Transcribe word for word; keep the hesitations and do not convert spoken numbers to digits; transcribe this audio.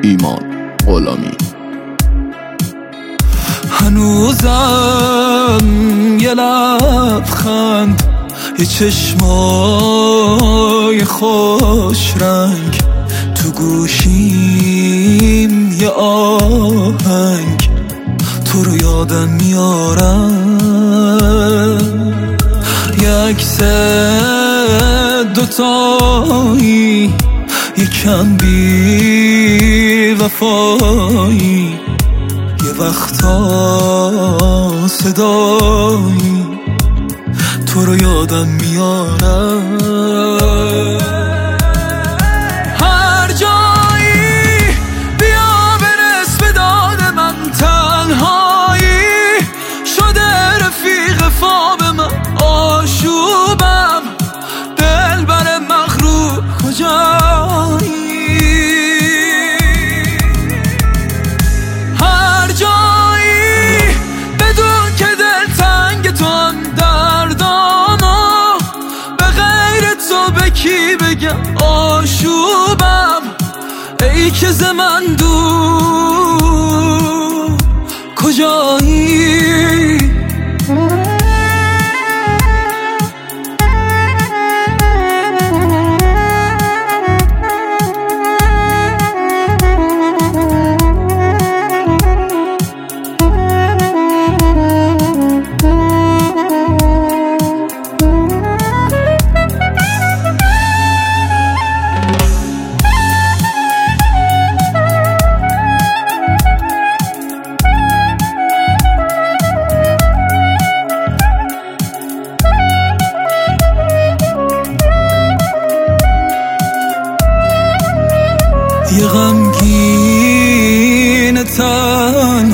ایمان غلامی. هنوزم یه لبخند، یه چشمای خوش رنگ، تو گوشیم یه آهنگ، تو رو یادم میارم. یه عکس دوتایی، یکم بی وفایی، یه وقتا صدایی، تو رو یادم میارم. هر جایی بیا برس به داد من، تنهایی شده رفیق خواب من، آشوبم دل بر مغرور کجایی. هر جایی بدون که دل تنگ تو هم دردامو، به غیر تو به کی بگم آشوبم، ای که ز من دور کجایی. یه غمگین